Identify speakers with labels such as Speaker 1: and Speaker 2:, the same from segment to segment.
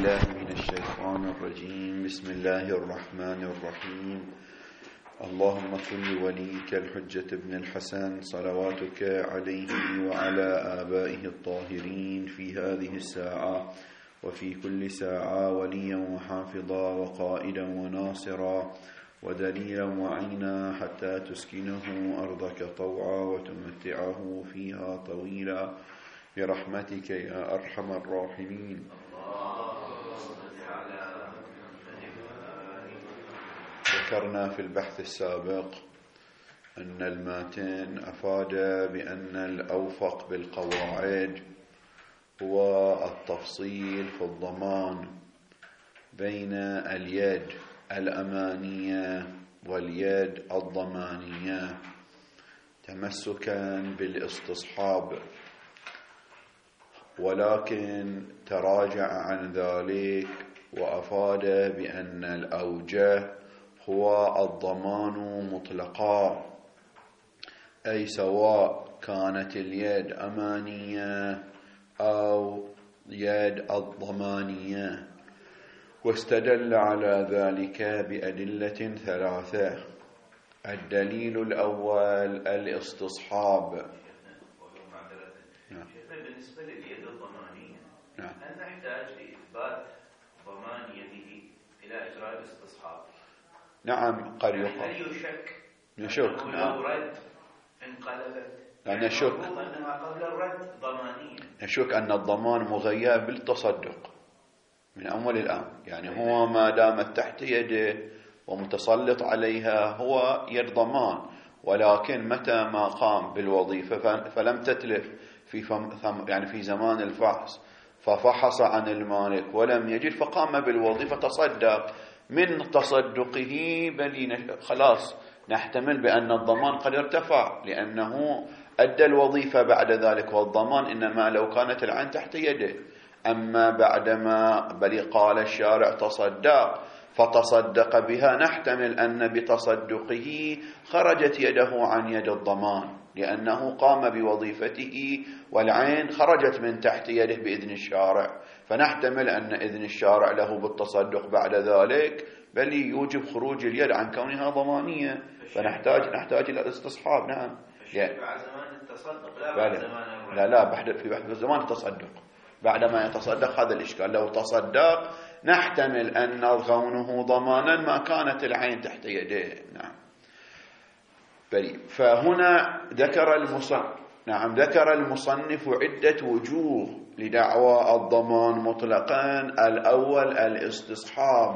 Speaker 1: بالله من الشيطان الرجيم. بسم الله الرحمن الرحيم. اللهم كن لوليك الحجة بن الحسن صلواتك عليه وعلى آبائه الطاهرين في هذه الساعة وفي كل ساعة وليا وحافظا وقائدا وناصرا ودليلا وعينا حتى تسكنه أرضك طوعا وتمتعه فيها طويلا برحمتك يا أرحم الراحمين. ذكرنا في البحث السابق أن الماتن أفاد بأن الأوفق بالقواعد هو التفصيل في الضمان بين اليد الأمانية واليد الضمانية تمسكا بالاستصحاب، ولكن تراجع عن ذلك وأفاد بأن الأوجه هو الضمان مطلقا، أي سواء كانت اليد أمانية أو يد الضمانية، واستدل على ذلك بأدلة ثلاثة. الدليل الأول الاستصحاب.
Speaker 2: بالنسبة لليد الضمانية هل نحتاج لإثبات ضمان يده إلى إجراء الاستصحاب؟
Speaker 1: نعم، قد
Speaker 2: هل
Speaker 1: نشك
Speaker 2: لو رد انقلبت
Speaker 1: نشك
Speaker 2: أنها قبل الرد ضمانية،
Speaker 1: نشك أن الضمان مغير بالتصدق من أول الآن، يعني هو ما دامت تحت يده ومتسلط عليها هو يد ضمان، ولكن متى ما قام بالوظيفة فلم تتلف في زمان الفحص ففحص عن المالك ولم يجد فقام بالوظيفة تصدق، من تصدقه خلاص نحتمل بأن الضمان قد ارتفع لأنه أدى الوظيفة بعد ذلك، والضمان إنما لو كانت العين تحت يده. أما بعدما قال الشارع تصدق فتصدق بها، نحتمل أن بتصدقه خرجت يده عن يد الضمان لأنه قام بوظيفته والعين خرجت من تحت يده بإذن الشارع، فنحتمل أن إذن الشارع له بالتصدق بعد ذلك بل يوجب خروج اليد عن كونها ضمانية، فنحتاج إلى الاستصحاب. نعم،
Speaker 2: بعد زمان التصدق لا بعد زمان
Speaker 1: في بعد زمان التصدق بعدما يتصدق. هذا الإشكال، لو تصدق نحتمل أن كونه ضمانا ما كانت العين تحت يده. نعم، فهنا ذكر المصنف عدة وجوه لدعوى الضمان مطلقا. الأول الاستصحاب،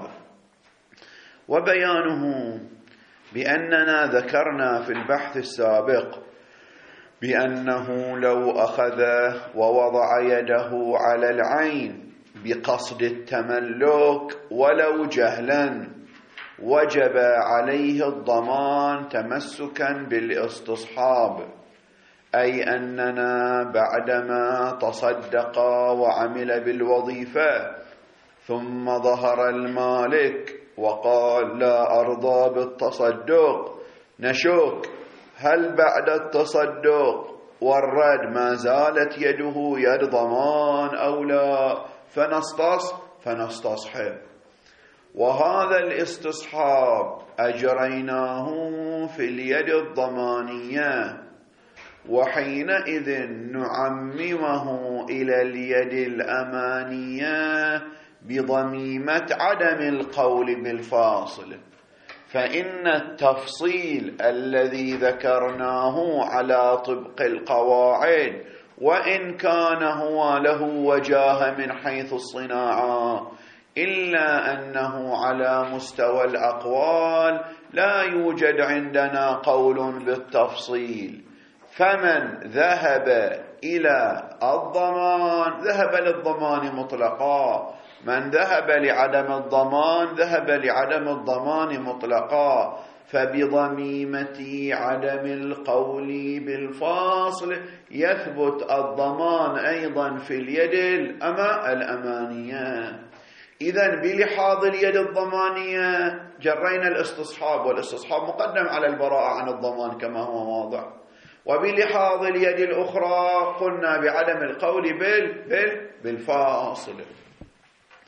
Speaker 1: وبيانه بأننا ذكرنا في البحث السابق بأنه لو أخذ ووضع يده على العين بقصد التملك ولو جهلا وجب عليه الضمان تمسكا بالاستصحاب، أي أننا بعدما تصدق وعمل بالوظيفة ثم ظهر المالك وقال لا أرضى بالتصدق، نشك هل بعد التصدق والرد ما زالت يده يد ضمان أو لا، فنستصحب. وهذا الاستصحاب أجريناه في اليد الضمانية، وحينئذ نعممه إلى اليد الأمانية بضميمة عدم القول بالفاصل، فإن التفصيل الذي ذكرناه على طبق القواعد وإن كان هو له وجاهة من حيث الصناعة، إلا أنه على مستوى الأقوال لا يوجد عندنا قول بالتفصيل. فمن ذهب إلى الضمان ذهب للضمان مطلقا، من ذهب لعدم الضمان ذهب لعدم الضمان مطلقا، فبضميمة عدم القول بالفاصل يثبت الضمان أيضا في اليد الأمانية. إذن بلحاظ اليد الضمانية جرينا الاستصحاب، والاستصحاب مقدم على البراءة عن الضمان كما هو واضح، وبلحاظ اليد الأخرى قلنا بعدم القول بالفاصل.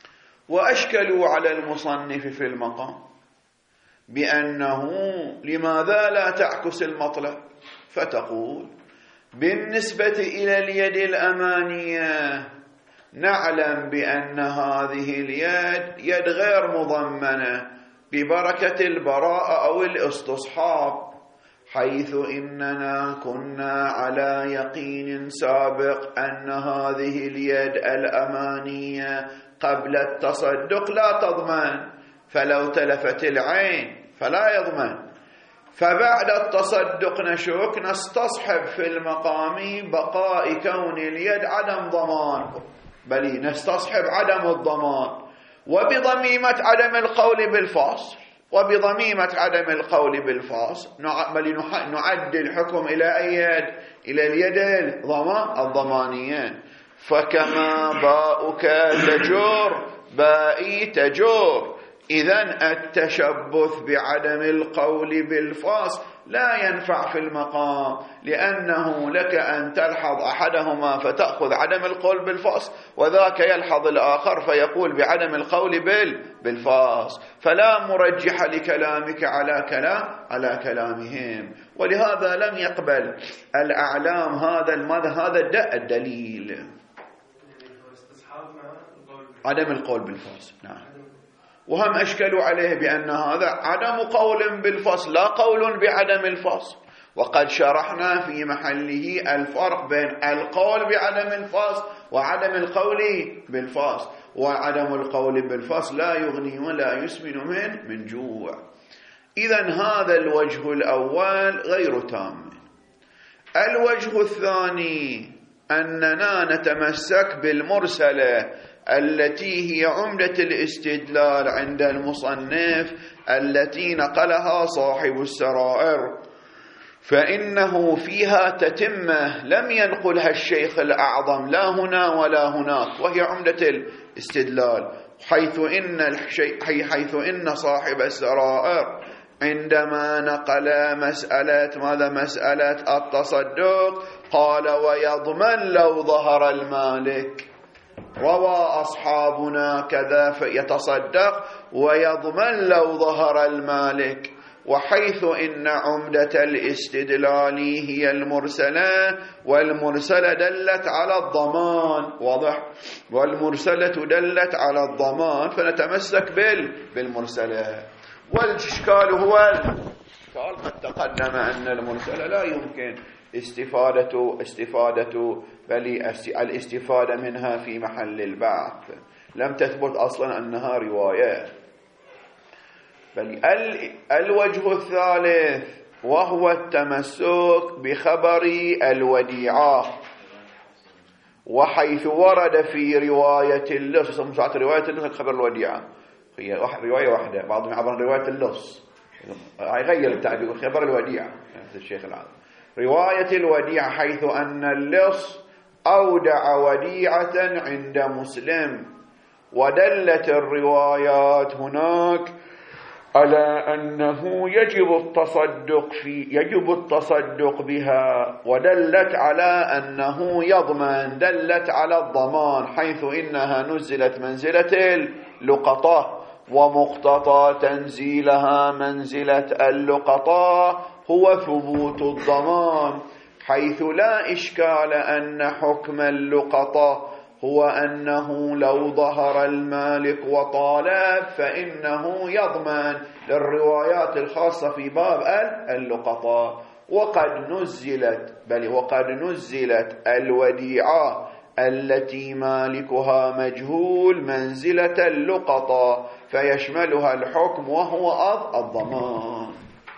Speaker 1: وأشكلوا على المصنف في المقام بأنه لماذا لا تعكس المطلب، فتقول بالنسبة إلى اليد الأمانية نعلم بأن هذه اليد يد غير مضمنة ببركة البراءة أو الاستصحاب، حيث إننا كنا على يقين سابق أن هذه اليد الأمانية قبل التصدق لا تضمن، فلو تلفت العين فلا يضمن، فبعد التصدق نشك نستصحب في المقام بقاء كون اليد عدم ضمان، بل نستصحب عدم الضمان، وبضميمة عدم القول بالفاصل، وبضميمة عدم القول بالفاصل بل نعد الحكم إلى أي يد؟ إلى اليد الضمانية. فكما باؤك تجور بائي تجور، إذن التشبث بعدم القول بالفاصل لا ينفع في المقام، لأنه لك أن تلحظ أحدهما فتأخذ عدم القول بالفاصل، وذاك يلحظ الآخر فيقول بعدم القول بالفاصل، فلا مرجح لكلامك على كلامهم، ولهذا لم يقبل الأعلام هذا الدليل عدم القول بالفاصل. نعم. وهم أشكلوا عليه بأن هذا عدم قول بالفصل لا قول بعدم الفصل، وقد شرحنا في محله الفرق بين القول بعدم الفصل وعدم القول بالفصل، وعدم القول بالفصل لا يغني ولا يسمن من جوع. إذن هذا الوجه الأول غير تام. الوجه الثاني أننا نتمسك بالمرسلة التي هي عمدة الاستدلال عند المصنف، التي نقلها صاحب السرائر، فإنه فيها تتمة لم ينقلها الشيخ الأعظم لا هنا ولا هناك، وهي عمدة الاستدلال، حيث إن صاحب السرائر عندما نقل مسألة التصدق قال ويضمن لو ظهر المالك، روى أصحابنا كذا فيتصدق ويضمن لو ظهر المالك، وحيث إن عمدة الاستدلال هي المرسلة، والمرسلة دلت على الضمان، واضح، والمرسلة دلت على الضمان، فنتمسك بالمرسلة. والإشكال هو الإشكال قد تقدم أن المرسلة لا يمكن استفادة بل الاستفادة منها في محل البعث، لم تثبت أصلا أنها رواية. بل الوجه الثالث وهو التمسك بخبر الوديعة، وحيث ورد في رواية اللص، رواية اللص خبر الوديعة هي رواية واحدة، بعضهم يعبر رواية اللص، يغير التعبير خبر الوديعة الشيخ العظيم، رواية الوديعة، حيث أن اللص أودع وديعة عند مسلم، ودلت الروايات هناك على أنه يجب التصدق بها، ودلت على أنه يضمن، دلت على الضمان، حيث إنها نزلت منزلة اللقطة، ومقتضى تنزيلها منزلة اللقطة هو ثبوت الضمان، حيث لا إشكال أن حكم اللقطة هو أنه لو ظهر المالك وطالب فإنه يضمن، للروايات الخاصة في باب اللقطة. وقد نزلت الوديعة التي مالكها مجهول منزلة اللقطة، فيشملها الحكم وهو الضمان.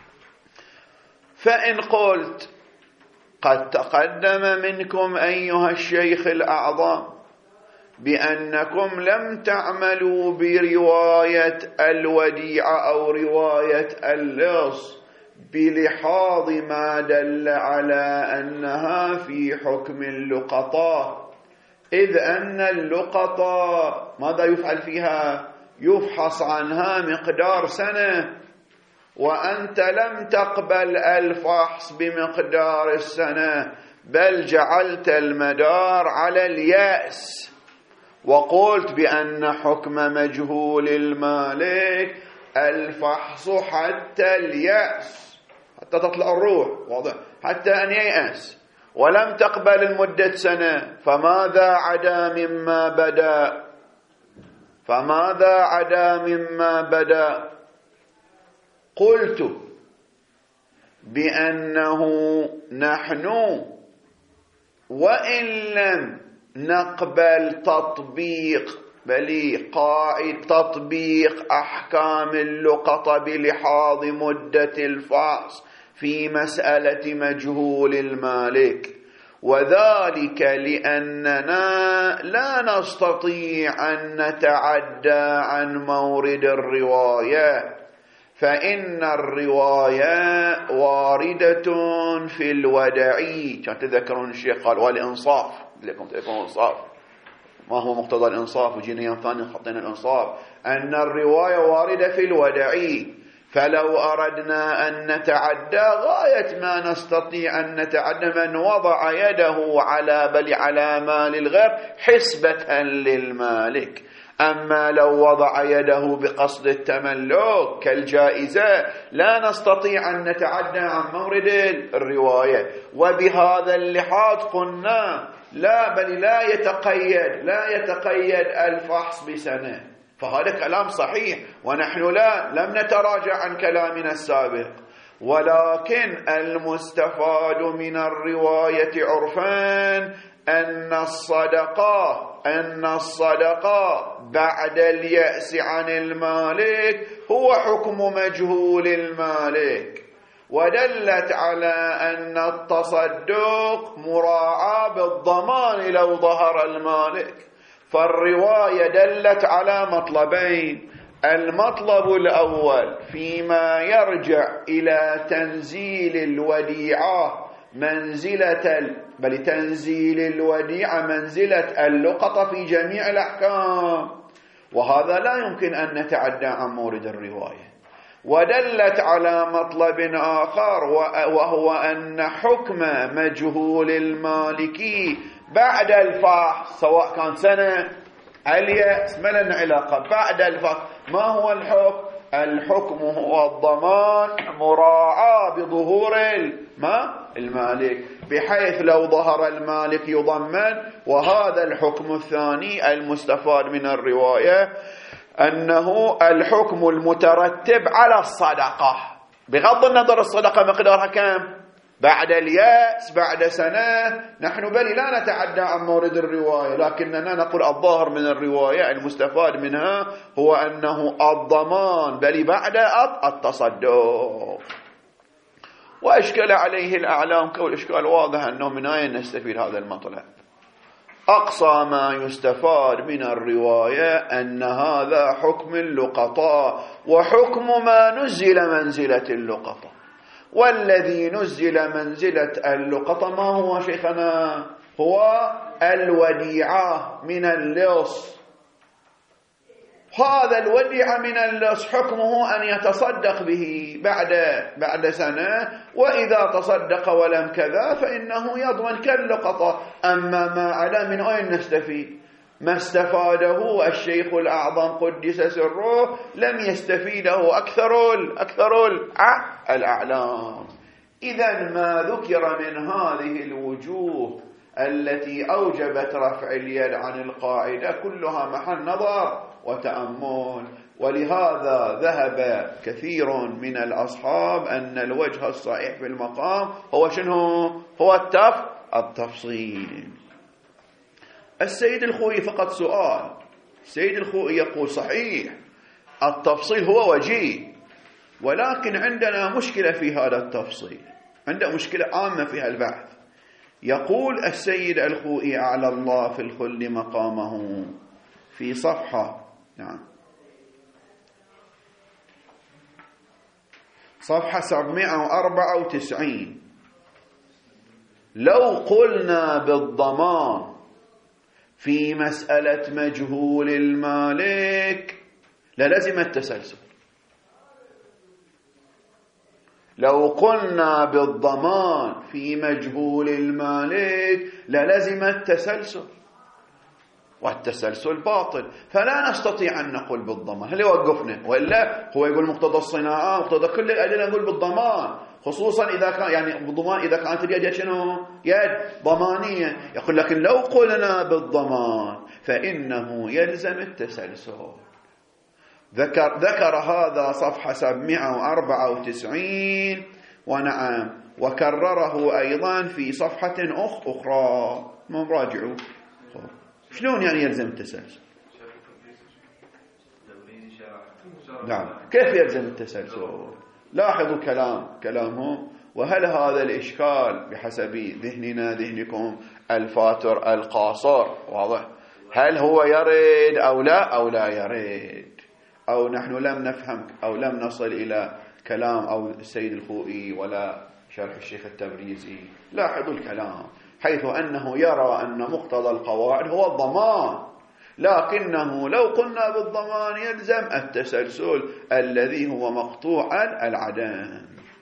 Speaker 1: فإن قلت قد تقدم منكم أيها الشيخ الأعظم بأنكم لم تعملوا برواية الوديعة أو رواية اللص بلحاظ ما دل على أنها في حكم اللقطة، إذ أن اللقطة ماذا يفعل فيها؟ يفحص عنها مقدار سنة، وأنت لم تقبل الفحص بمقدار السنة، بل جعلت المدار على اليأس، وقلت بأن حكم مجهول المالك الفحص حتى اليأس، حتى تطلع الروح، واضح، حتى أن ييأس، ولم تقبل المدة سنة، فماذا عدا مما بدأ؟ فماذا عدا مما بدأ؟ قلت بأنه نحن وإن لم نقبل تطبيق أحكام اللقطة بلحاظ مدة الفحص في مسألة مجهول المالك، وذلك لأننا لا نستطيع أن نتعدى عن مورد الرواية، فإن الرواية واردة في الودعي. كان تذكرون الشيخ قال والإنصاف، لكم تذكرون الإنصاف، ما هو مقتضى الإنصاف؟ وجينا يوم ثاني حطينا الإنصاف، أن الرواية واردة في الودعي، فلو أردنا أن نتعدى غاية ما نستطيع أن نتعدى من وضع يده على مال الغير حسبة للمالك. أما لو وضع يده بقصد التملك كالجائزة لا نستطيع أن نتعدى عن مورد الرواية. وبهذا اللحاظ قلنا لا، بل لا يتقيد الفحص بسنة، فهذا كلام صحيح، ونحن لم نتراجع عن كلامنا السابق، ولكن المستفاد من الرواية عرفان أن الصدقة بعد اليأس عن المالك هو حكم مجهول المالك، ودلت على أن التصدق مراعاة بالضمان لو ظهر المالك. فالرواية دلت على مطلبين: المطلب الأول فيما يرجع إلى تنزيل الوديعة منزلة اللقطة في جميع الأحكام، وهذا لا يمكن أن نتعدى عن مورد الرواية. ودلت على مطلب آخر وهو أن حكم مجهول المالكي بعد الفحص، سواء كان سنة اليأس ما لنا علاقة، بعد الفحص ما هو الحكم؟ الحكم هو الضمان مراعاة بظهور المالك، بحيث لو ظهر المالك يضمن. وهذا الحكم الثاني المستفاد من الرواية أنه الحكم المترتب على الصدقة، بغض النظر الصدقة مقدارها كم، بعد اليأس، بعد سنة، نحن بل لا نتعدى عن مورد الرواية، لكننا نقول الظاهر من الرواية المستفاد منها هو أنه الضمان بل بعد التصدق. وأشكل عليه الأعلام كل إشكال واضح أنه من أين نستفيد هذا المطلب. أقصى ما يستفاد من الرواية أن هذا حكم اللقطاء، وحكم ما نزل منزلة اللقطة، والذي نزل منزلة اللقطة ما هو شيخنا؟ هو الوديعة من اللص. هذا الوديعة من اللص حكمه أن يتصدق به بعد سنة، وإذا تصدق ولم كذا فإنه يضمن كاللقطة. أما ما على من أين نستفيد؟ ما استفاده الشيخ الأعظم قدس سره لم يستفيده أكثر الأعلام. إذن ما ذكر من هذه الوجوه التي أوجبت رفع اليد عن القاعدة كلها محل نظر وتأمل، ولهذا ذهب كثير من الأصحاب أن الوجه الصحيح في المقام هو شنو؟ هو التفصيل. السيد الخوئي فقط سؤال، السيد الخوئي يقول صحيح التفصيل هو وجيه، ولكن عندنا مشكلة في هذا التفصيل، عندنا مشكلة عامة في البحث. يقول السيد الخوئي أعلى الله في الخلد مقامه في صفحة 794: لو قلنا بالضمان في مسألة مجهول المالك للزم التسلسل. لو قلنا بالضمان في مجهول المالك للزم التسلسل. والتسلسل باطل، فلا نستطيع أن نقول بالضمان. هل يوقفنا؟ وإلا هو يقول مقتضى الصناعة، مقتضى كل الأدلة نقول بالضمان، خصوصا إذا كان يعني بالضمان إذا كانت اليد شنو؟ يد ضمانية. يقول لكن لو قلنا بالضمان فإنه يلزم التسلسل. ذكر هذا صفحة 794، ونعم وكرره أيضا في صفحة أخرى. مراجعوا. شلون يعني يلزم التسلسل؟ نعم، كيف يلزم التسلسل؟ لاحظوا كلامهم. وهل هذا الإشكال بحسب ذهننا ذهنكم الفاتر القاصر واضح؟ هل هو يرد أو لا يرد، أو نحن لم نفهم أو لم نصل إلى كلام أو السيد الخوئي ولا شرح الشيخ التبريزي؟ لاحظوا الكلام، حيث أنه يرى أن مقتضى القواعد هو الضمان، لكنه لو قلنا بالضمان يلزم التسلسل الذي هو مقطوع العدم.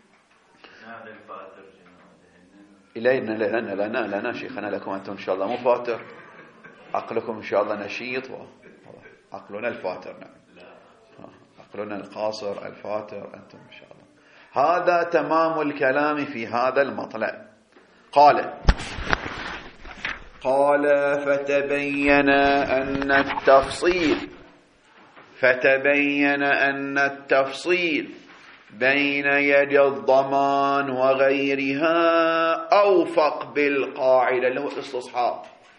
Speaker 1: لنا شيخنا لكم أنتم إن شاء الله مو فاتر، عقلكم إن شاء الله نشيط، عقلنا الفاتر. نعم، عقلنا القاصر الفاتر أنتم إن شاء الله. هذا تمام الكلام في هذا المطلب. قال فتبين أن التفصيل بين يد الضمان وغيرها أوفق بالقاعدة اللي هو الاستصحاب،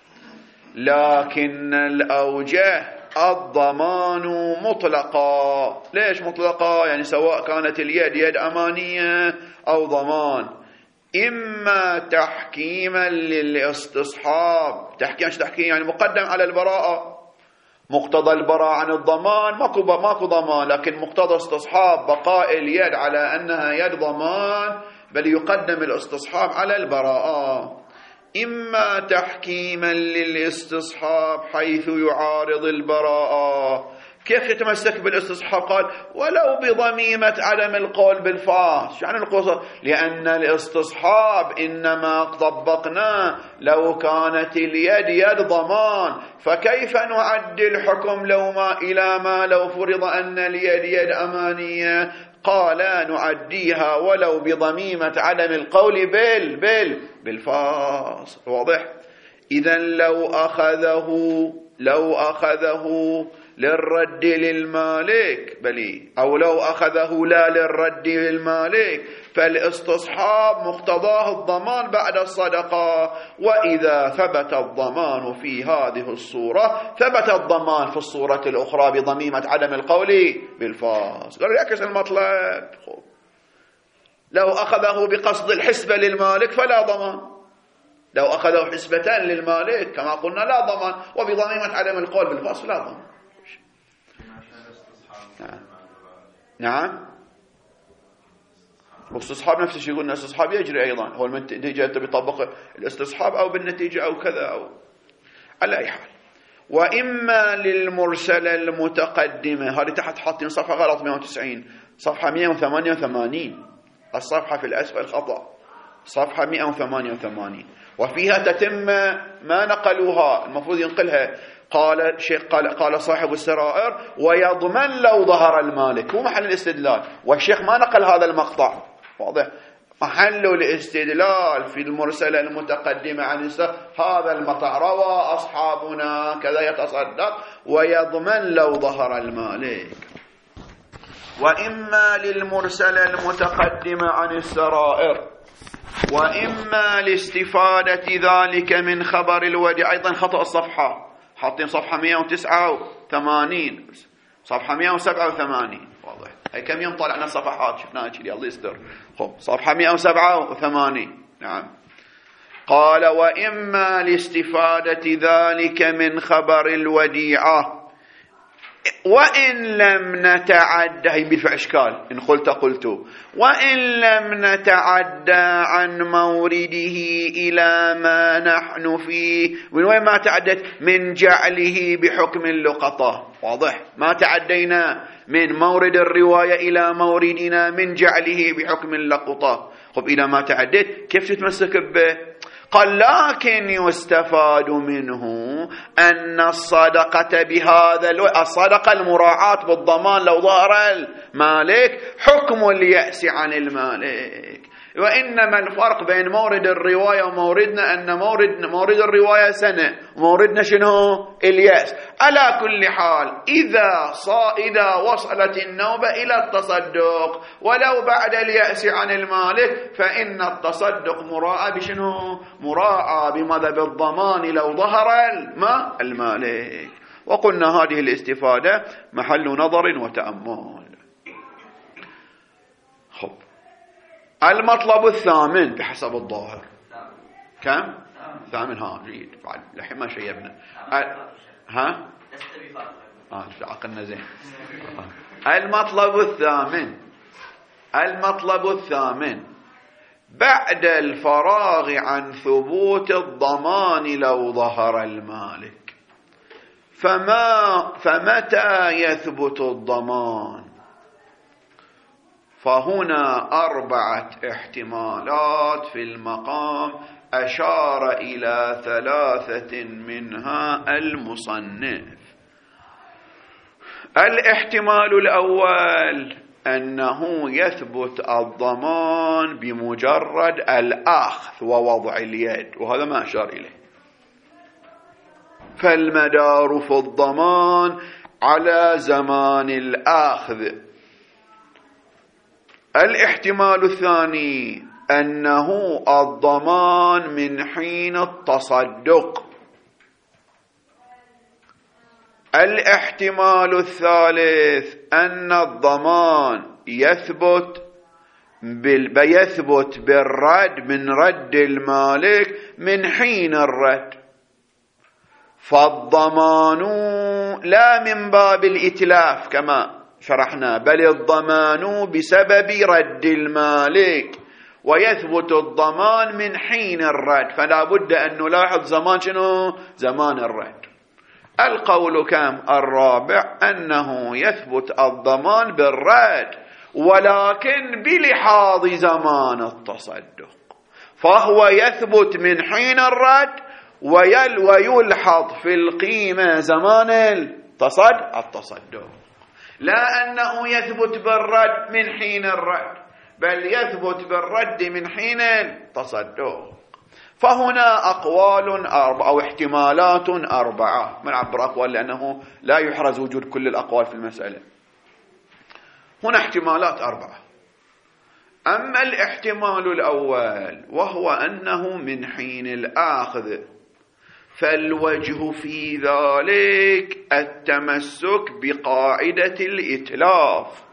Speaker 1: لكن الأوجه الضمان مطلقا. ليش مطلقا؟ يعني سواء كانت اليد يد أمانية أو ضمان، إما تحكيما للاستصحاب. تحكيم يعني مقدم على البراءة، مقتضى البراءة عن الضمان ماكو ضمان، لكن مقتضى استصحاب بقاء اليد على أنها يد ضمان، بل يقدم الاستصحاب على البراءة. إما تحكيما للاستصحاب حيث يعارض البراءة. كيف يتمسك بالاستصحاب؟ قال ولو بضميمة عدم القول بالفاس. يعني القصة لأن الاستصحاب إنما طبقناه لو كانت اليد يد ضمان، فكيف نعدي الحكم لو فرض أن اليد يد أمانية؟ قال نعديها ولو بضميمة عدم القول بالفاس. واضح؟ إذن لو أخذه للرد للمالك أو لو أخذه لا للرد للمالك، فالاستصحاب مقتضاه الضمان بعد الصدقة. وإذا ثبت الضمان في هذه الصورة ثبت الضمان في الصورة الأخرى بضميمة عدم القول بالفاس. قالوا يعكس المطلب. لو أخذه بقصد الحسبة للمالك فلا ضمان، لو أخذه حسبة للمالك كما قلنا لا ضمان، وبضميمة عدم القول بالفاس لا ضمان. نعم، والاستصحاب نفس الشيء، قلنا الاستصحاب يجري أيضا، هو النتيجة أنت بيطبق الاستصحاب أو بالنتيجة أو كذا أو على أي حال. وإما للمرسلة المتقدمة، هذه تحت حاطين صفحة غلط 190، صفحة 188، الصفحة في الأسفل خطأ، صفحة 188، وفيها تتمة ما نقلوها، المفروض ينقلها. قال صاحب السرائر ويضمن لو ظهر المالك، هو محل الاستدلال، والشيخ ما نقل هذا المقطع. واضح؟ محل الاستدلال في المرسلة المتقدمة عن هذا المقطع، روى أصحابنا كذا يتصدق ويضمن لو ظهر المالك. وإما للمرسلة المتقدمة عن السرائر، وإما لاستفادة ذلك من خبر الوديعة. أيضا خطأ الصفحة، حاطين صفحة 189، صفحة 187. واضح؟ هي كم يوم طالعنا الصفحات شفناها كذي، الله يستر. صفحة 187. نعم. قال وإما لاستفادة ذلك من خبر الوديعة وإن لم نتعدى، هي بيدفع إشكال إن قلت وإن لم نتعدى عن مورده إلى ما نحن فيه. من وين ما تعدت؟ من جعله بحكم اللقطة. واضح؟ ما تعدينا من مورد الرواية إلى موردنا من جعله بحكم اللقطة. إذا ما تعدت كيف تتمسك به؟ قال لكن يستفاد منه أن الصدقة بهذا الصدقة المراعاة بالضمان لو ظهر المالك حكم اليأس عن المالك. وإنما الفرق بين مورد الرواية وموردنا أن مورد الرواية سنة وموردنا شنو؟ اليأس. على كل حال إذا وصلت النوبة إلى التصدق ولو بعد اليأس عن المالك فإن التصدق مراعى بشنو؟ مراعى بماذا؟ بالضمان لو ظهر المالك. وقلنا هذه الاستفادة محل نظر وتأمل. خب المطلب الثامن بحسب الظاهر كم؟ ثامن. جيد لحين ما شيبنا عقلنا زين. المطلب الثامن بعد الفراغ عن ثبوت الضمان لو ظهر المالك فمتى يثبت الضمان؟ فهنا 4 احتمالات في المقام أشار إلى 3 منها المصنف. الاحتمال الأول أنه يثبت الضمان بمجرد الأخذ ووضع اليد، وهذا ما أشار إليه، فالمدار في الضمان على زمان الأخذ. الاحتمال الثاني أنه الضمان من حين التصدق. الاحتمال الثالث أن الضمان يثبت بالرد من رد المالك من حين الرد، فالضمان لا من باب الإتلاف كما شرحنا، بل الضمان بسبب رد المالك، ويثبت الضمان من حين الرد، فلا بد أن نلاحظ زمان شنو؟ زمان الرد. القول كم؟ الرابع أنه يثبت الضمان بالرد ولكن بلحاظ زمان التصدق، فهو يثبت من حين الرد ويلحظ في القيمة زمان التصدق، لا أنه يثبت بالرد من حين الرد، بل يثبت بالرد من حين التصدق. فهنا أقوال أو احتمالات 4. من عبر أقوال لأنه لا يحرز وجود كل الأقوال في المسألة. هنا احتمالات 4. أما الاحتمال الأول وهو أنه من حين الآخذ، فالوجه في ذلك التمسك بقاعدة الإتلاف.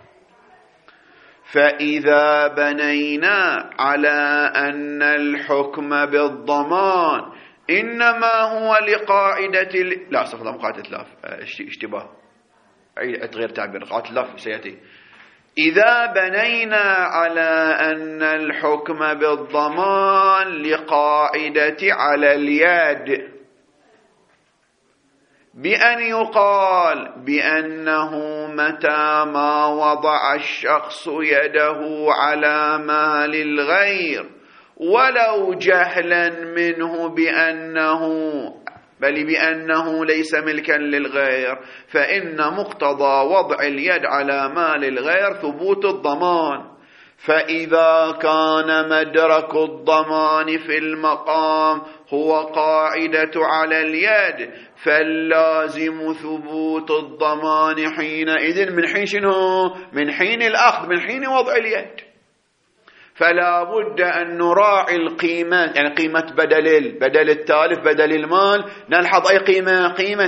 Speaker 1: فإذا بنينا على أن الحكم بالضمان إنما هو لقاعدة لا استخدم قاعدة الإتلاف، اشتباه، أتغير تعبير قاعدة الإتلاف سيأتي. إذا بنينا على أن الحكم بالضمان لقاعدة على اليد بأن يقال بأنه متى ما وضع الشخص يده على مال الغير ولو جهلا منه بأنه ليس ملكا للغير، فإن مقتضى وضع اليد على مال الغير ثبوت الضمان. فإذا كان مدرك الضمان في المقام هو قاعدة على اليد، فاللازم ثبوت الضمان حينئذ من حين شنو؟ من حين الأخذ، من حين وضع اليد. فلا بد أن نراعي القيمة، يعني قيمة بدل التالف، بدل المال، نلحظ أي قيمة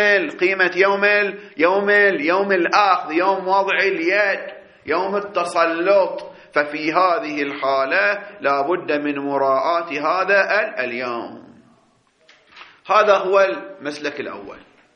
Speaker 1: يوم الأخذ، يوم وضع اليد، يوم التسلط. ففي هذه الحالة لا بد من مراعاة هذا اليوم. هذا هو المسلك الأول.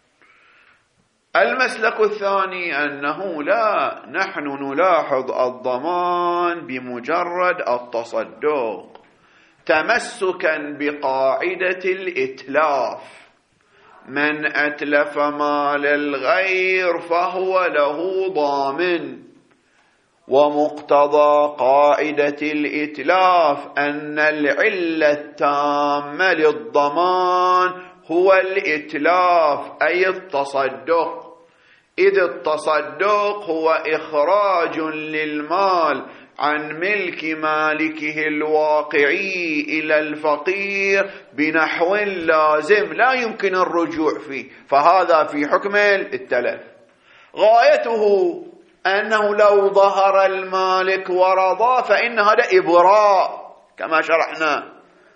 Speaker 1: المسلك الثاني أنه لا نحن نلاحظ الضمان بمجرد التصدق تمسكا بقاعدة الإتلاف. من أتلف مال الغير فهو له ضامن، ومقتضى قاعدة الإتلاف أن العلة التامة للضمان هو الإتلاف أي التصدق، إذ التصدق هو إخراج للمال عن ملك مالكه الواقعي إلى الفقير بنحو لازم لا يمكن الرجوع فيه، فهذا في حكم التلف. غايته أنه لو ظهر المالك ورضى فإن هذا إبراء كما شرحنا.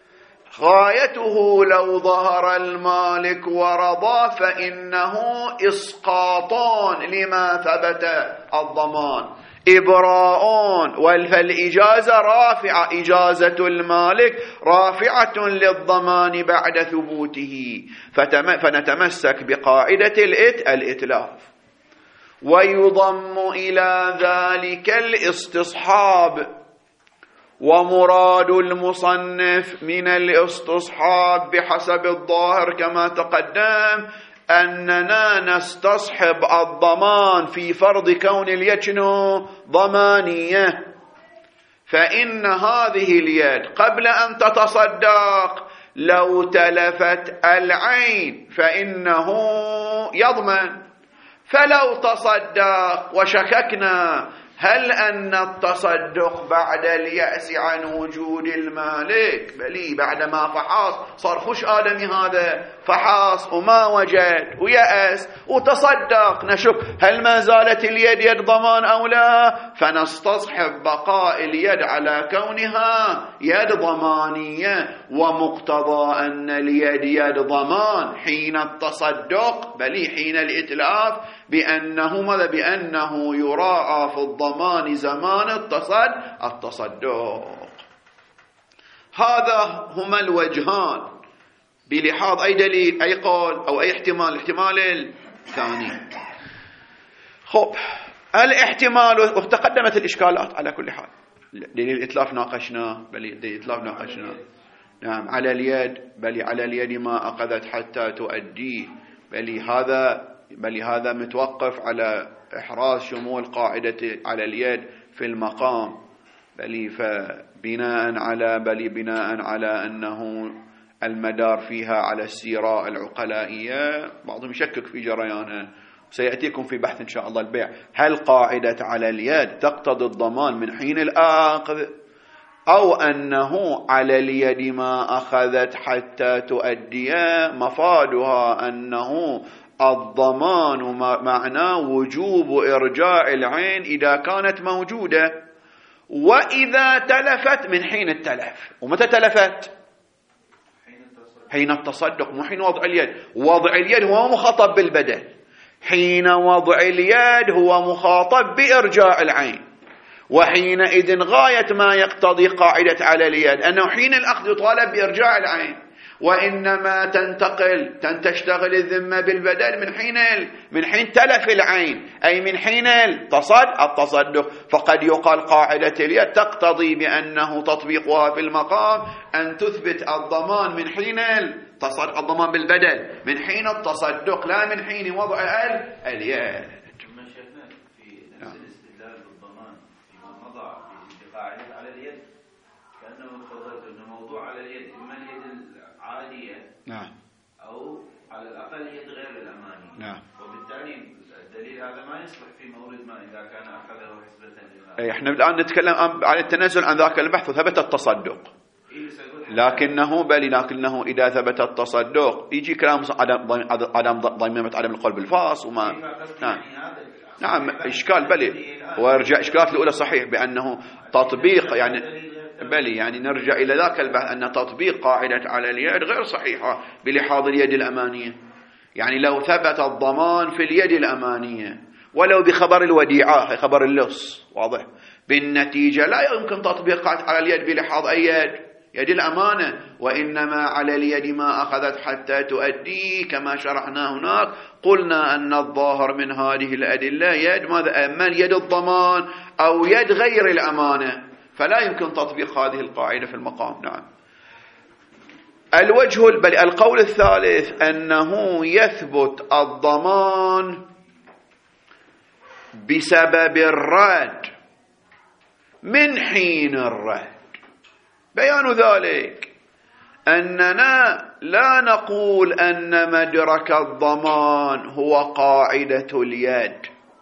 Speaker 1: غايته لو ظهر المالك ورضى فإنه إسقاط لما ثبت الضمان، إبراء، فالإجازة رافعة، إجازة المالك رافعة للضمان بعد ثبوته، فنتمسك بقاعدة الإتلاف. ويضم إلى ذلك الاستصحاب، ومراد المصنف من الاستصحاب بحسب الظاهر كما تقدم أننا نستصحب الضمان في فرض كون اليد ضمانية، فإن هذه اليد قبل أن تتصدق لو تلفت العين فإنه يضمن، فلو تصدق وشككنا هل أن التصدق بعد اليأس عن وجود المالك، بلي بعدما فحاص صار خوش آدمي هذا، فحاص وما وجد ويأس وتصدق، نشك هل ما زالت اليد يد ضمان أو لا، فنستصحب بقاء اليد على كونها يد ضمانية، ومقتضى أن اليد يد ضمان حين التصدق بلي حين الإتلاف بأنه يراعى في الضمان زمان التصدق. هذا هما الوجهان بلحاظ أي دليل، أي قول أو أي احتمال. الاحتمال الثاني خب الاحتمال، وتقدمت الإشكالات على كل حال. دليل الإتلاف ناقشنا، بل دليل الإتلاف ناقشنا، نعم على اليد، بل على اليد ما أخذت حتى تؤديه، بل هذا متوقف على إحراز شمول قاعدة على اليد في المقام، بناء على أنه المدار فيها على السيرة العقلائية، بعضهم يشكك في جريانها، سيأتيكم في بحث إن شاء الله البيع، هل قاعدة على اليد تقتضي الضمان من حين الأخذ، أو أنه على اليد ما أخذت حتى تؤدي، مفادها أنه الضمان معناه وجوب إرجاع العين إذا كانت موجودة، وإذا تلفت من حين التلف. ومتى تلفت؟ حين التصدق، مو حين وضع اليد. وضع اليد هو مخاطب بالبدل، حين وضع اليد هو مخاطب بإرجاع العين، وحينئذ غاية ما يقتضي قاعدة على اليد أنه حين الأخذ يطالب بإرجاع العين، وإنما تشتغل الذمة بالبدل من حين تلف العين، أي من حين التصدق. فقد يقال قاعدة اليد تقتضي بأنه تطبيقها في المقام أن تثبت الضمان من حين الضمان بالبدل من حين التصدق، لا من حين وضع اليد. نعم.
Speaker 2: أو على الأقل يد غير الأماني.
Speaker 1: نعم.
Speaker 2: وبالتالي الدليل هذا ما يصلح في مورد ما إذا كان أخذه حسبة لله.
Speaker 1: إحنا الآن نتكلم عن التنازل عن ذاك البحث وثبت التصدق. لكنه إذا ثبت التصدق يجي كلام عدم ضميمة عدم القول بالفاس وما. نعم إشكال وارجع إشكالات الأولى صحيح بأنه تطبيق يعني نرجع إلى ذاك البحث أن تطبيق قاعدة على اليد غير صحيحة بلحاظ اليد الأمانية. يعني لو ثبت الضمان في اليد الأمانية ولو بخبر الوديعة خبر اللص واضح، بالنتيجة لا يمكن تطبيق على اليد بلحاظ أي يد الأمانة، وإنما على اليد ما أخذت حتى تؤدي كما شرحنا هناك. قلنا أن الظاهر من هذه الأدلة يد ماذا؟ أما يد الضمان أو يد غير الأمانة، فلا يمكن تطبيق هذه القاعدة في المقام. نعم. القول الثالث أنه يثبت الضمان بسبب الرد من حين الرد. بيان ذلك أننا لا نقول أن مدرك الضمان هو قاعدة اليد،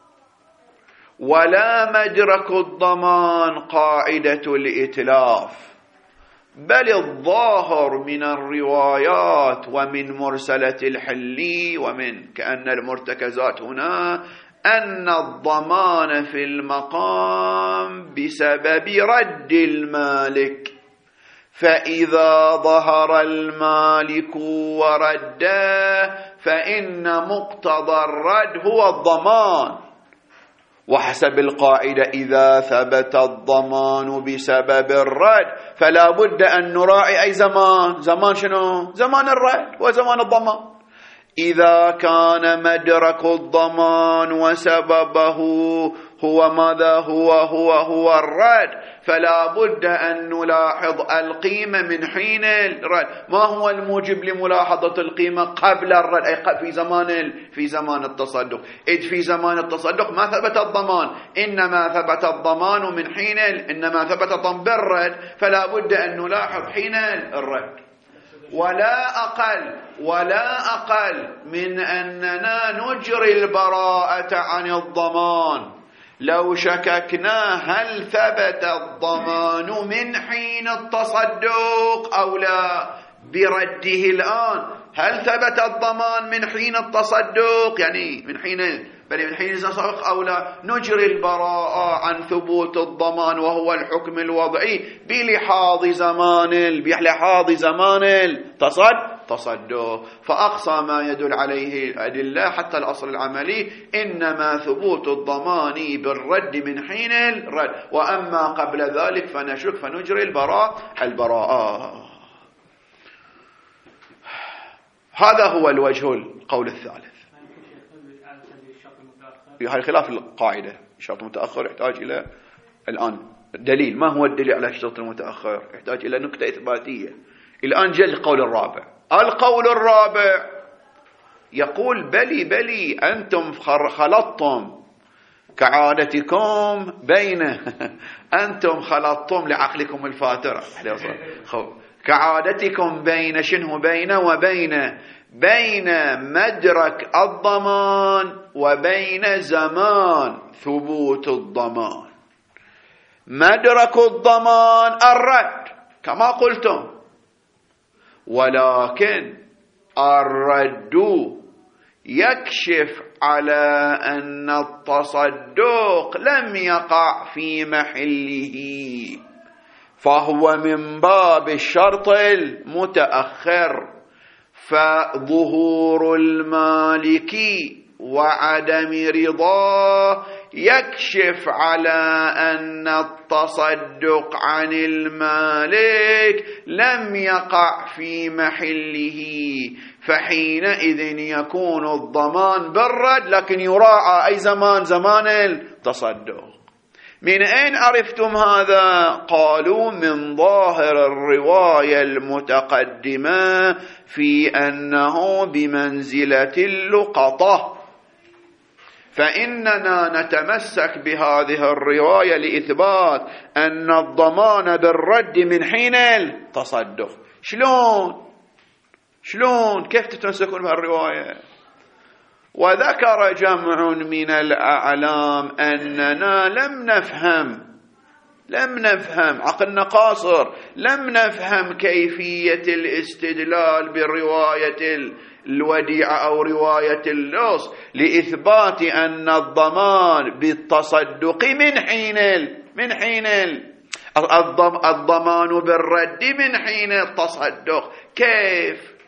Speaker 1: ولا مدرك الضمان قاعدة الإتلاف، بل الظاهر من الروايات ومن مرسلة الحلي ومن كأن المرتكزات هنا أن الضمان في المقام بسبب رد المالك، فإذا ظهر المالك ورده فإن مقتضى الرد هو الضمان. وحسب القاعدة إذا ثبت الضمان بسبب الرد فلا بد أن نراعي أي زمان شنو؟ زمان الرد وزمان الضمان. إذا كان مدرك الضمان وسببه هو ماذا؟ هو الرد، فلا بد أن نلاحظ القيمة من حين الرد. ما هو الموجب لملاحظة القيمة قبل الرد؟ أي في زمان التصدق. إذ في زمان التصدق ما ثبت الضمان، إنما ثبت الضمان من حين إنما ثبت الضمان بالرد، فلا بد أن نلاحظ حين الرد. ولا أقل من أننا نجري البراءة عن الضمان لو شككنا هل ثبت الضمان من حين التصدق أو لا برده الآن. هل ثبت الضمان من حين التصدق يعني من حين التصدق أو لا؟ نجري البراءة عن ثبوت الضمان وهو الحكم الوضعي بلحاظ زمان التصدق. فأقصى ما يدل عليه الأدلة حتى الأصل العملي إنما ثبوت الضمان بالرد من حين الرد، وأما قبل ذلك فنشك فنجري البراءة. هذا هو الوجه القول الثالث. هذا خلاف القاعدة. الشرط المتأخر يحتاج إلى الآن دليل. ما هو الدليل على الشرط المتأخر؟ يحتاج إلى نكتة إثباتية. الآن جاء القول الرابع. القول الرابع يقول بلي أنتم خلطتم كعادتكم أنتم خلطتم لعقلكم الفاترة كعادتكم بين شنو بين مدرك الضمان وبين زمان ثبوت الضمان. مدرك الضمان الرد كما قلتم، ولكن الرد يكشف على أن التصدق لم يقع في محله، فهو من باب الشرط المتأخر. فظهور المالك وعدم رضاه يكشف على أن التصدق عن المالك لم يقع في محله، فحينئذ يكون الضمان بالرد، لكن يراعى أي زمان التصدق. من أين عرفتم هذا؟ قالوا من ظاهر الرواية المتقدمة في أنه بمنزلة اللقطة، فإننا نتمسك بهذه الرواية لإثبات أن الضمان بالرد من حين التصدق. شلون كيف تتمسكون بهالرواية؟ وذكر جمع من الأعلام أننا لم نفهم عقلنا قاصر، لم نفهم كيفية الاستدلال بالرواية الوديعة أو رواية اللص لإثبات أن الضمان بالتصدق من حين الضمان بالرد من حين التصدق. كيف؟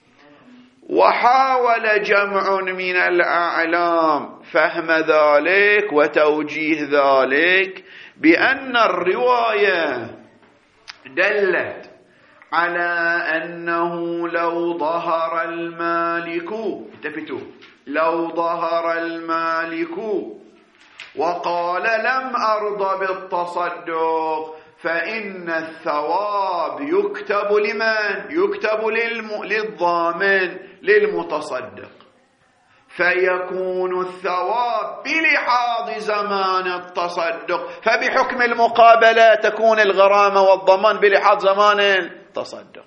Speaker 1: وحاول جمع من الأعلام فهم ذلك وتوجيه ذلك بأن الرواية دلت على أنه لو ظهر المالك وقال لم أرض بالتصدق فإن الثواب يكتب لمن؟ يكتب للضامن للمتصدق. فيكون الثواب بلحاظ زمان التصدق، فبحكم المقابلة تكون الغرامة والضمان بلحاظ زمان التصدق.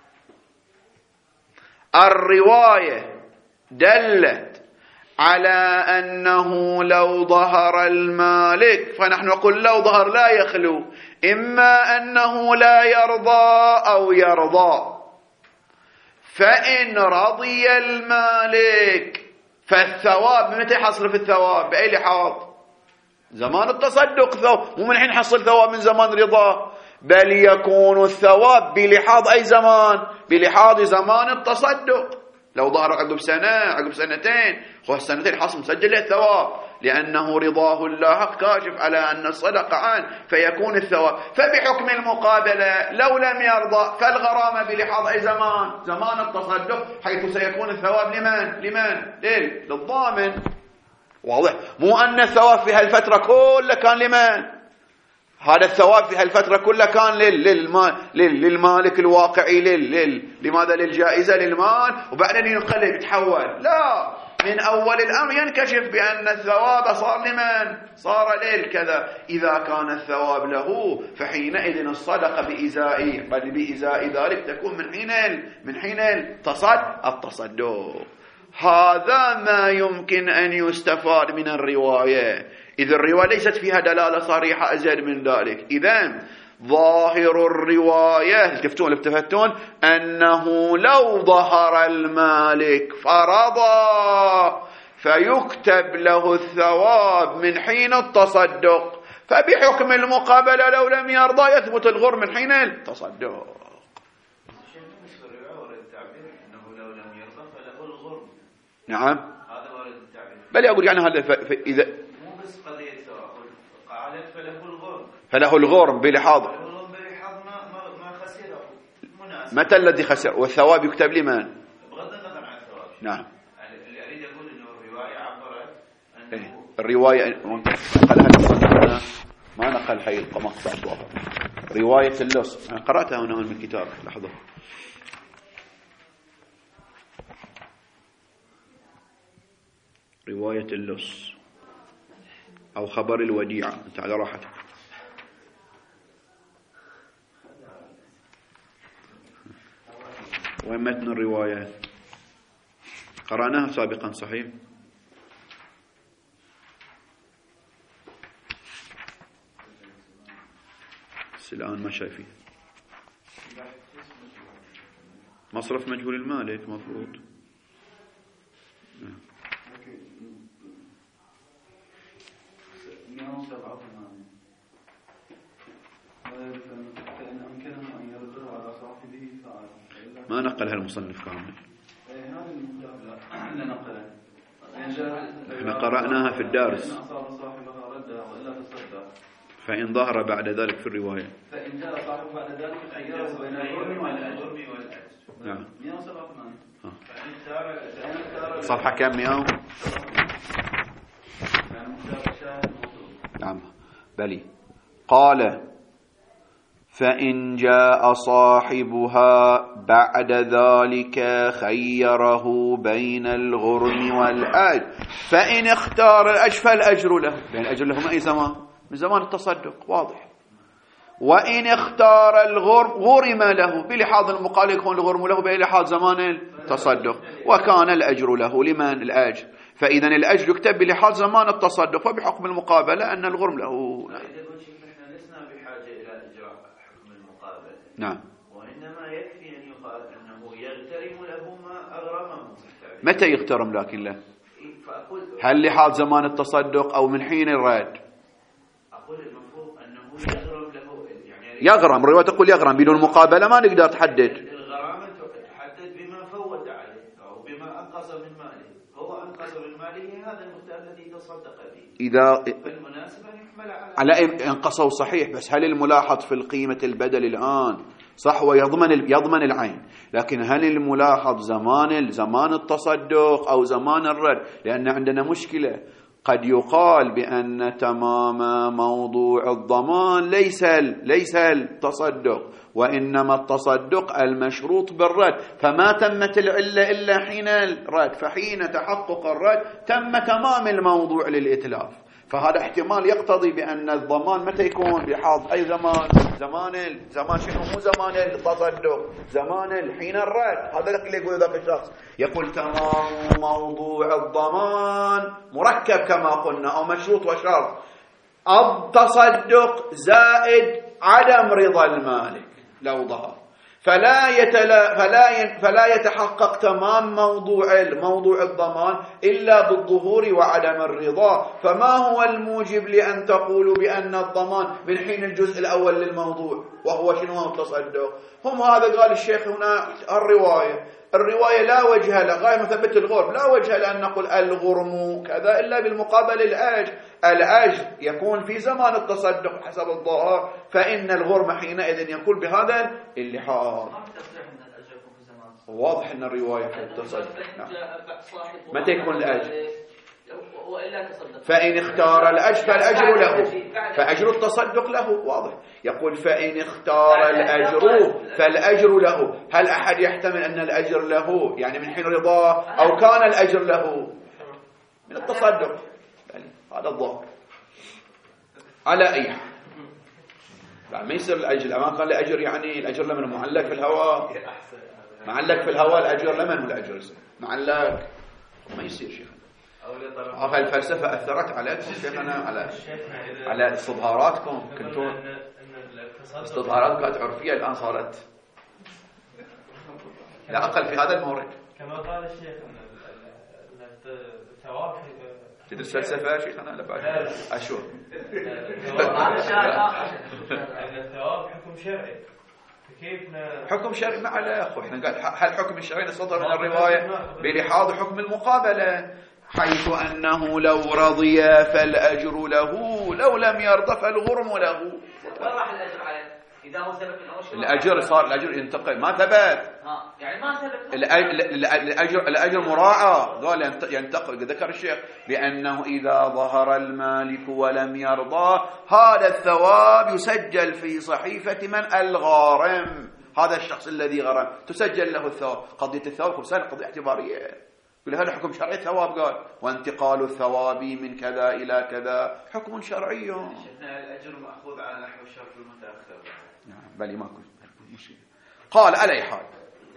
Speaker 1: الرواية دلت على أنه لو ظهر المالك، فنحن نقول لو ظهر لا يخلو، إما أنه لا يرضى أو يرضى. فإن رضي المالك فالثواب متى يحصل في الثواب؟ بأي لحاظ؟ زمان التصدق ثواب، مو من حين حصل ثواب من زمان رضاه، بل يكون الثواب بلحاظ أي زمان؟ بلحاظ زمان التصدق. لو ظهر عقب سنة عقب سنتين، هو السنتين حصل مسجل الثواب، لأنه رضاه الله كاشف على أن الصدقة عنه، فيكون الثواب. فبحكم المقابلة لو لم يرضى فالغرامة بلحاظ أي زمان؟ زمان التصدق، حيث سيكون الثواب لمن؟ للضامن. واضح؟ مو أن الثواب في هالفترة كلها كان لمن؟ هذا الثواب في هالفترة كلها كان للمالك الواقعي، لماذا؟ للجائزة للمال، وبعدين ينقلب يتحول. لا، من أول الأمر ينكشف بأن الثواب صار لمن؟ صار للكذا. إذا كان الثواب له فحينئذ الصدقة بإزاء ذلك تكون من حين التصدق. هذا ما يمكن أن يستفاد من الرواية، إذا الرواية ليست فيها دلالة صريحة أزيد من ذلك. إذن ظاهر الرواية التفتون أنه لو ظهر المالك فرضى فيكتب له الثواب من حين التصدق، فبحكم المقابلة لو لم يرضى يثبت الغرم من حين التصدق. نعم،
Speaker 2: هذا وارد التعبير.
Speaker 1: بل يقول يعني هذا إذا
Speaker 2: مو بس قضية ثواب، قالت
Speaker 1: فله الغرم بلحاظ
Speaker 2: ما خسره مناسب.
Speaker 1: متى الذي خسر؟ والثواب يكتب لمن؟
Speaker 2: بغض النظر عن الثواب.
Speaker 1: نعم،
Speaker 2: اللي أريد أقول إنه الرواية عبرت أنه
Speaker 1: الرواية نقلها ما نقل حي مقطع الظاهر. رواية اللص أنا قرأتها هنا من الكتاب، لحظة. رواية اللص أو خبر الوديعة، أنت على راحتك. وين متن الرواية؟ قرأناها سابقا صحيح؟ بس الآن ما شايفين. مصرف مجهول المالك مفروض. ما نقلها المصنف كامل. احنا قرأناها في الدارس. فإن ظهر بعد ذلك في الرواية،
Speaker 3: فإن جاء صاحب بعد ذلك خيره بين الغرم والأجر.
Speaker 1: نعم.
Speaker 3: 187
Speaker 1: صفحة كم؟ 100. نعم بلي. قال: فإن جاء صاحبها بعد ذلك خيره بين الغرم والأجر، فإن اختار الأجر فالأجر له، لأن الأجر له من أي زمان؟ من زمان التصدق، واضح. وإن اختار الغرم غرم له، بلحاظ المقال يكون الغرم له بلحاظ زمان التصدق، وكان الأجر له لمن؟ الأجر. فإذا الأجر يكتب بلحاظ زمان التصدق، وبحكم المقابلة أن الغرم له. نعم.
Speaker 2: وإنما يكفي أن يقال أنه يغترم له ما أغرمه.
Speaker 1: متى يغترم لكن له؟ هل لحاظ زمان التصدق أو من حين الرد؟
Speaker 2: أقول المفروض أنه يغرم له، يعني
Speaker 1: يغرم. الرواية تقول يغرم، بدون مقابلة ما نقدر تحدد.
Speaker 2: الغرامة تحدد بما فوت عليه أو بما أنقص من ماله. هو أنقص من ماله هذا المقدار الذي تصدق به.
Speaker 1: إذا
Speaker 2: المناسب أن يحمل
Speaker 1: على انقصوا صحيح، بس هل الملاحظ في القيمة البدل الآن صح ويضمن العين، لكن هل الملاحظ زمان التصدق أو زمان الرد؟ لأن عندنا مشكلة، قد يقال بأن تمام موضوع الضمان ليس التصدق، وإنما التصدق المشروط بالرد، فما تمت العلة إلا حين الرد، فحين تحقق الرد تم تمام الموضوع للإتلاف. فهذا احتمال يقتضي بأن الضمان متى يكون؟ بحاض أي زمان؟ زمان شنو؟ مو زمان التصدق، زمان حين الرد. هذا اللي يقول ذاك الشخص، يقول تمام موضوع الضمان مركب كما قلنا أو مشروط وشرط، التصدق زائد عدم رضا المالك لو ظهر، فلا يتحقق تمام موضوع الضمان إلا بالظهور وعدم الرضا. فما هو الموجب لأن تقولوا بأن الضمان من حين الجزء الأول للموضوع وهو شنو هو التصدق؟ هذا قال الشيخ هنا الرواية لا وجه لها، غاية مثبت الغرب لا وجه لأن نقول الغرم كذا إلا بالمقابل الأجر يكون في زمان التصدق حسب الظاهر، فإن الغرم حينئذ يكون بهذا اللحاظ. واضح أن الرواية في التصدق متى يكون الأجر؟ فإن اختار الأجر فالأجر له، فأجر التصدق له. واضح. يقول فإن اختار الأجر فالأجر له. هل أحد يحتمل أن الأجر له يعني من حين رضاه، أو كان الأجر له من التصدق؟ هذا الظاهر. على أي حال ما يصير الأجر، ما قال الأجر يعني الأجر لمن معلق في الهواء، معلق في الهواء الأجر لمن الأجر معلق، ما يصير شيخنا. الفلسفة أثرت على شيخنا على استظهاراتكم، كنتون استظهارات كانت عرفية الآن صارت لا أقل في هذا المورد.
Speaker 4: كما قال الشيخ أن الثواب
Speaker 1: تدرس فلسفة شيخنا لا بعد أشهر
Speaker 4: أن الثواب حكم شرعي، فكيف
Speaker 1: حكم شرعي ما على أخو. إحنا قال هل حكم الشرعي صدر من الرواية بلحاظ حكم المقابلة، حيث أنه لو رضي فالأجر له، لو لم يرضى فالغرم له.
Speaker 5: وين راح الأجر عليه؟ إذا هو سبب
Speaker 1: الأجر صار الأجر ينتقل، ما ثبت.
Speaker 5: يعني ما ثبت
Speaker 1: الأجر مراعاة، قال ينتقل. ذكر الشيخ بأنه إذا ظهر المالك ولم يرضى هذا الثواب يسجل في صحيفة من الغارم، هذا الشخص الذي غرم تسجل له الثواب. قضية الثواب قضية اعتبارية، يقول هذا حكم شرعي ثواب، قال وانتقال الثواب من كذا إلى كذا حكم شرعي.
Speaker 2: شفنا الأجر مأخوذ على نحو الشرط المتأخر.
Speaker 1: نعم بل ما كنت قال على أي حال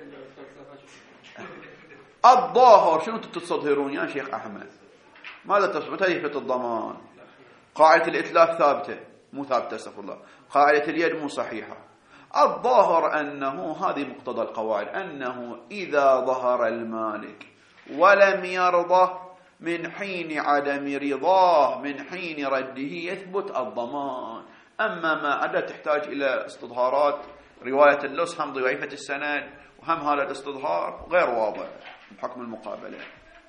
Speaker 1: الظاهر شنو تتصدرون يا شيخ أحمد؟ ماذا تصبت هيئة الضمان؟ قاعدة الإتلاف ثابتة مو ثابتة استغفر الله، قاعدة اليد مو صحيحة. الظاهر أنه هذه مقتضى القواعد، أنه إذا ظهر المالك ولم يرضى من حين عدم رضاه من حين رده يثبت الضمان. أما ما عدا تحتاج إلى استظهارات، رواية اللص هم ضعيفة السند وهم هذا الاستظهار غير واضح بحكم المقابلة.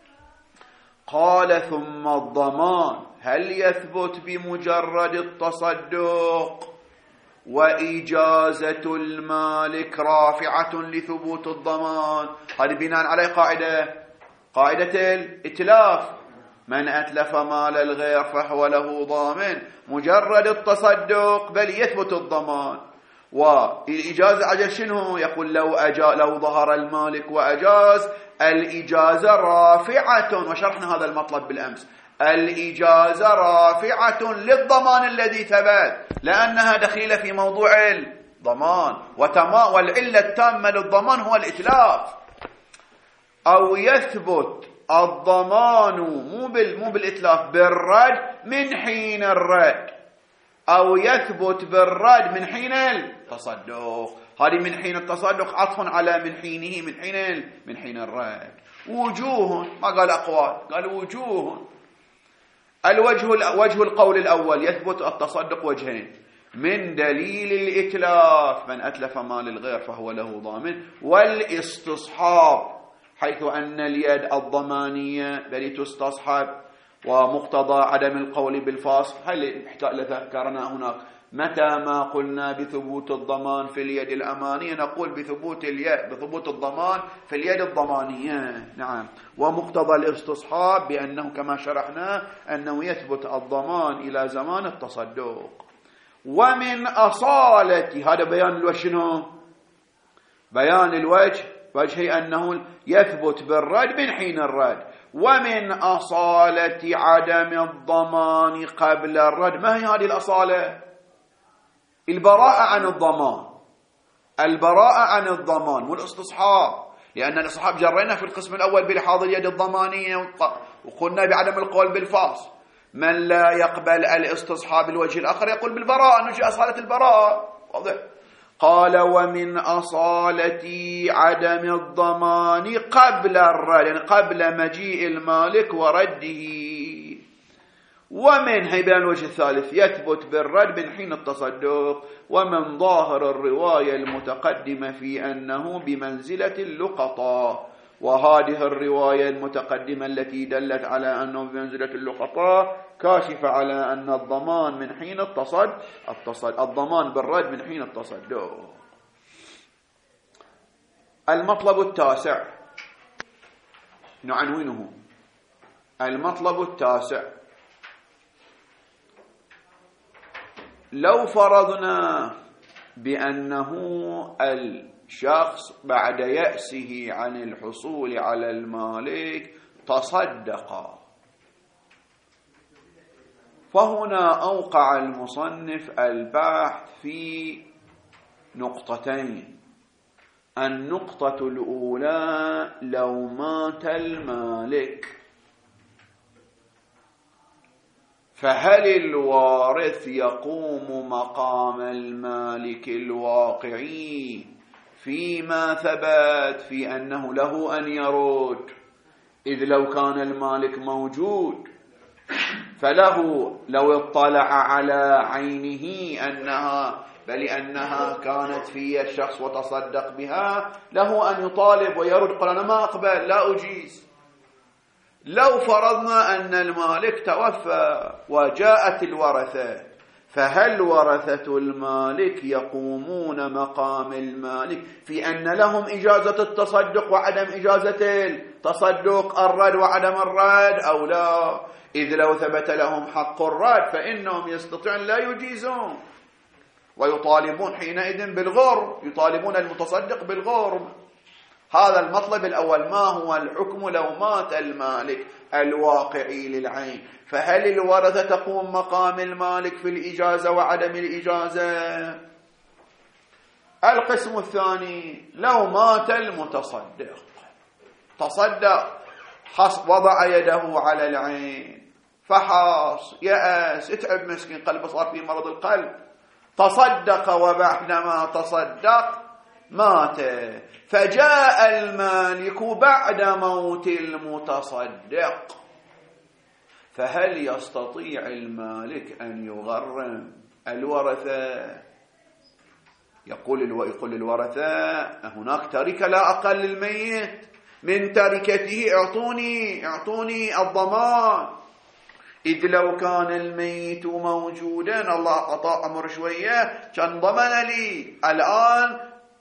Speaker 1: قال ثم الضمان هل يثبت بمجرد التصدق وإجازة المالك رافعة لثبوت الضمان؟ هذه بناء على قاعدة الإتلاف، من أتلف مال الغير فهو له ضامن. مجرد التصدق بل يثبت الضمان. والإجازة أجل شنو؟ يقول لو ظهر المالك وأجاز الإجازة رافعة، وشرحنا هذا المطلب بالأمس، الإجازة رافعة للضمان الذي ثبت لأنها دخيلة في موضوع الضمان، والعلة التامة للضمان هو الإتلاف. أو يثبت الضمان مو بالإتلاف بالرد من حين الرد، أو يثبت بالرد من حين التصدق. هذه من حين التصدق عطف على من حينه من حين الرد. وجوه ما قال أقوال، قال وجوه. وجه القول الأول يثبت التصدق وجهين: من دليل الإتلاف من أتلف مال الغير فهو له ضامن، والاستصحاب حيث أن اليد الضمانية بل تستصحب، ومقتضى عدم القول بالفاصل. هل ذكرنا هناك متى ما قلنا بثبوت الضمان في اليد الأمانية نقول بثبوت الضمان في اليد الضمانية. نعم. ومقتضى الاستصحاب بأنه كما شرحنا أنه يثبت الضمان إلى زمان التصدق. ومن أصالة هذا بيان الوجه، بيان وجه أنه يثبت بالرد من حين الرد. ومن أصالة عدم الضمان قبل الرد، ما هي هذه الأصالة؟ البراءة عن الضمان، البراءة عن الضمان والاستصحاب، لأن الاستصحاب جرينا في القسم الأول بلحاظ اليد الضمانية وقلنا بعدم القول بالفاصل. من لا يقبل الاستصحاب الوجه الآخر يقول بالبراءة، نجي أصالة البراءة. واضح. قال ومن أصالة عدم الضمان قبل الرد، يعني قبل مجيء المالك ورده. ومن هيبان الوجه الثالث يثبت بالرد من حين التصدق. ومن ظاهر الرواية المتقدمة في أنه بمنزلة اللقطاء، وهذه الرواية المتقدمة التي دلت على أنه بمنزلة اللقطاء كاشفة على أن الضمان من حين الضمان بالرد من حين التصدق. المطلب التاسع نعنونه. المطلب التاسع: لو فرضنا بأنه الشخص بعد يأسه عن الحصول على المالك تصدق، فهنا أوقع المصنف البحث في نقطتين. النقطة الأولى: لو مات المالك فهل الوارث يقوم مقام المالك الواقعي فيما ثبت في أنه له أن يرد؟ إذ لو كان المالك موجود فله لو اطلع على عينه أنها كانت في الشخص وتصدق بها، له أن يطالب ويرد، قال أنا ما أقبل، لا أجيز. لو فرضنا أن المالك توفى وجاءت الورثة، فهل ورثة المالك يقومون مقام المالك في أن لهم إجازة التصدق وعدم إجازة التصدق، الرد وعدم الرد، أو لا؟ إذ لو ثبت لهم حق الرد فإنهم يستطيعون لا يجيزون ويطالبون حينئذ بالغرم، يطالبون المتصدق بالغرم. هذا المطلب الأول. ما هو الحكم لو مات المالك الواقعي للعين؟ فهل الورثة تقوم مقام المالك في الإجازة وعدم الإجازة؟ القسم الثاني: لو مات المتصدق، تصدق، وضع يده على العين، فحاص، يأس، اتعب مسكين، قلبه صار في مرض القلب، تصدق، وبعدما تصدق مات، فجاء المالك بعد موت المتصدق، فهل يستطيع المالك أن يغرم الورثة؟ يقول الورثة: هناك تركة لا أقل للميت من تركته، اعطوني الضمان. إذ لو كان الميت موجودا الله أعطى أمر شوية كان ضمن لي، الآن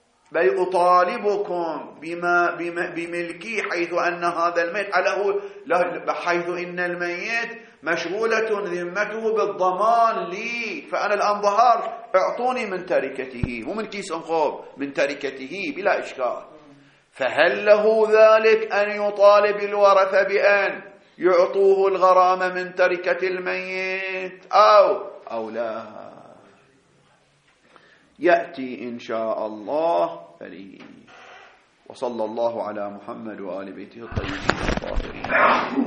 Speaker 1: أطالبكم بملكي، حيث أن هذا الميت حيث إن الميت مشغولة ذمته بالضمان لي، فأنا الآن ظهرت، اعطوني من تركته، مو من كيس أنخوب، من تركته بلا إشكال. فهل له ذلك أن يطالب الورثة بأن يعطوه الغرامة من تركة الميت أو لا؟ يأتي إن شاء الله فليه. وصلى الله على محمد وآل بيته الطيبين الطاهرين.